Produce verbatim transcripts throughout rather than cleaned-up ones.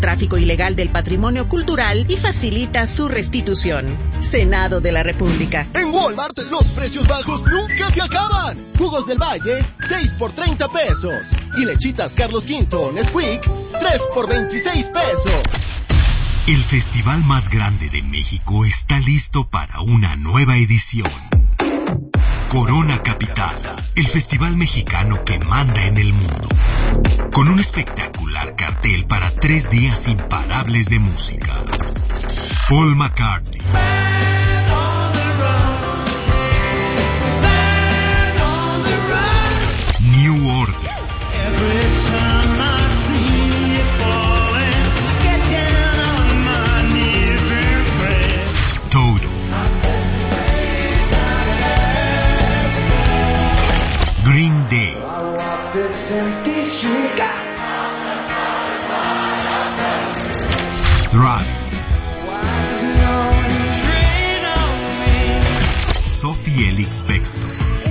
tráfico ilegal del patrimonio cultural y facilita su restitución. Senado de la República. En Walmart, los precios bajos nunca se acaban. Jugos del Valle, seis por treinta pesos. Y lechitas Carlos Quinto Nesquik, tres por veintiséis pesos. El festival más grande de México está listo para una nueva edición. Corona Capital, el festival mexicano que manda en el mundo. Con un espectacular cartel para tres días imparables de música. Paul McCartney, New Order, Toto, Green Day, Thrice, Sophie Elix Bextor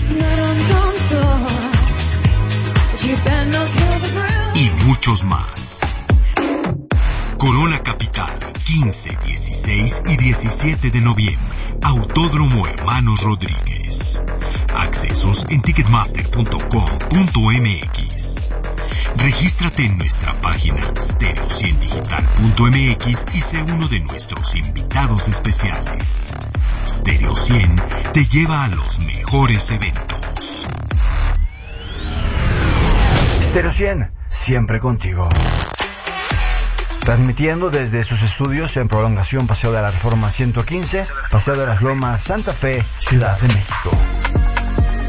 y muchos más. Corona Capital, quince, dieciséis y diecisiete de noviembre. Autódromo Hermanos Rodríguez. Accesos en ticketmaster punto com punto m x. Regístrate en nuestra página stereo cien digital punto m x y sé uno de nuestros invitados especiales. Stereo cien te lleva a los mejores eventos. Stereo cien, siempre contigo. Transmitiendo desde sus estudios en Prolongación Paseo de la Reforma ciento quince, Paseo de las Lomas, Santa Fe, Ciudad de México.